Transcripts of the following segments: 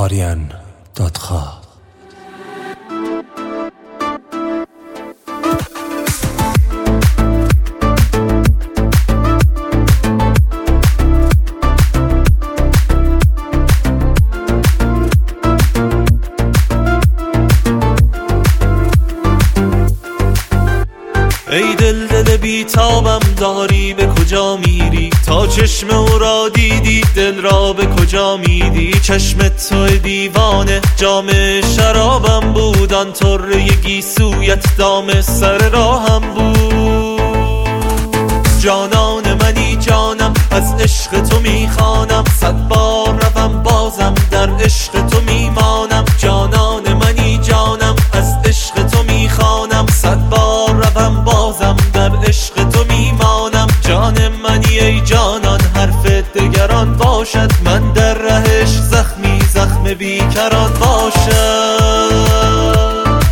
aryan.kha. ای دل بیتابم داری به کجا میری؟ تا چشم او را دیدی دل را به کجا میدی؟ چشم تو دیوانه جام شرابم بود، آن طره گیسویت دام سر راهم بود. جانان منی جانم از عشق تو میخوانم، 100 بار روم بازم در عشق تو میمانم. جانان منی جانم از عشق تو میخوانم، 100 بار روم بازم در عشق تو میمانم. جان منی ای جانان حرف دگران باشد، من در رهش زخمی زخم بیکران باشد.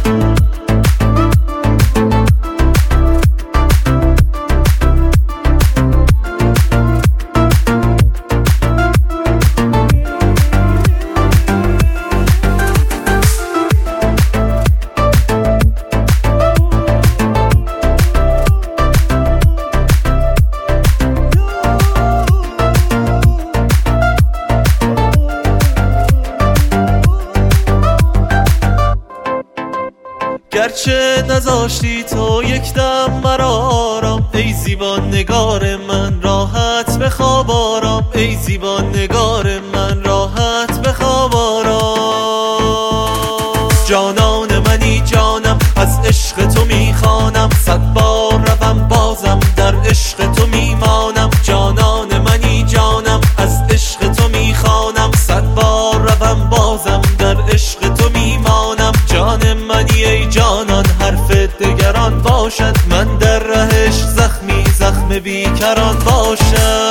گرچه نذاشتی تو یک دم مرا آرام، ای زیبا نگار من راحت بخواب آرام. ای زیبا نگار من راحت بخواب آرام. جانان منی جانم از عشق تو میخوانم، 100 بار روم بازم در عشق تو میمانم. جانان منی جانم از عشق تو میخوانم، 100 بار روم بازم در عشق تو میمانم. جان منی ای جانان حرف دگران باشد، من در رهش زخمی زخم بیکران باشد.